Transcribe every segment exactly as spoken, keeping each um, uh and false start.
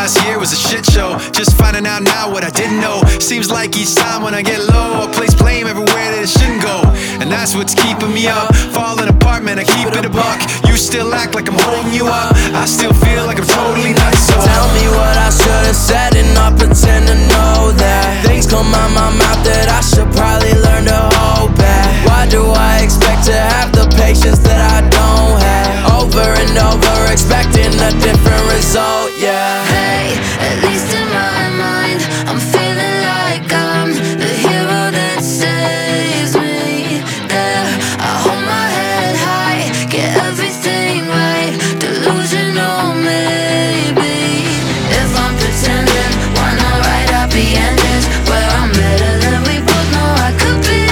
last year was a shit show. Just finding out now what I didn't know. Seems like each time when I get low, I place blame everywhere that it shouldn't go. And that's what's keeping me up. Falling apart, man, I keep it a buck. You still act like I'm holding you up. I still feel like I'm totally nuts. So tell me what I should've said and not pretend to know that things come out my mouth that I should probably learn to hold back. Why do I expect to have the patience that I don't have? Over and over expecting a different result, yeah. Hey, at least in my mind, I'm feeling like I'm the hero that saves me. There, I hold my head high, get everything right. Delusional, maybe. If I'm pretending, why not write happy endings where I'm better than we both know I could be?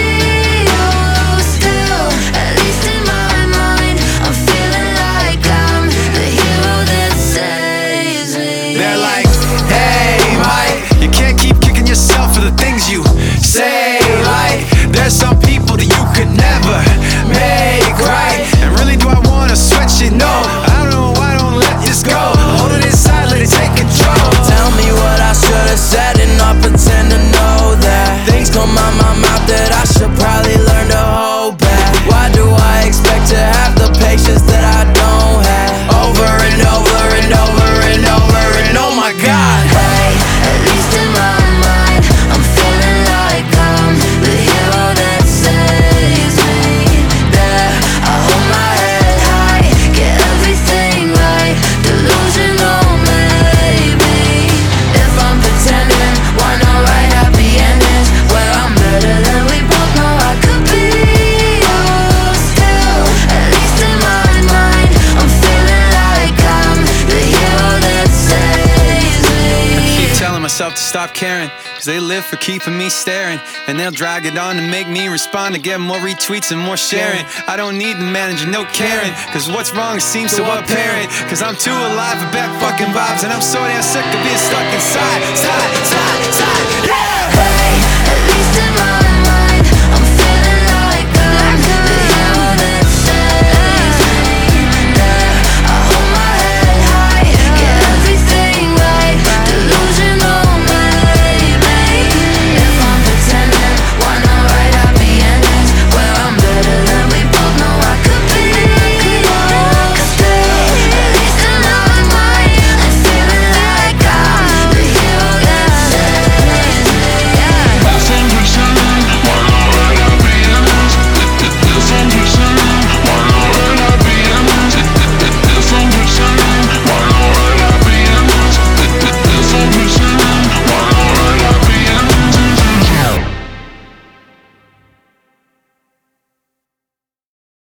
Oh, still, at least in my mind, I'm feeling like I'm the hero that saves me. they're like, hey, Mike, you can't keep kicking yourself for the things you say. Like, there's some people that you could never make right. And really, do I wanna sweat shit? No, I don't know why I don't let this go. Hold it inside, let it take control. Tell me what I should've said and not pretend to know that things come out my mouth that I should probably learn to hold back. Why do I expect to have the patience that I don't have? Over and over and over and over and oh my God. Hey, at least in my mind, I'm feeling like I'm the hero that saves me. There, I hold my head high, get everything right. Delusional, maybe. If I'm pretending, why not write happy endings where I'm better than we both know I could be? Oh, still, at least in my mind, I'm feeling like I'm the hero that saves me. Keep telling myself to stop caring, cause they live for keeping me staring. And they'll drag it on to make me respond to get more retweets and more sharing. I don't need the manager, no caring, cause what's wrong seems so apparent. Cause I'm too alive for back fucking vibes, and I'm so damn sick of being stuck inside, side, side, side, yeah. Hey, at least in my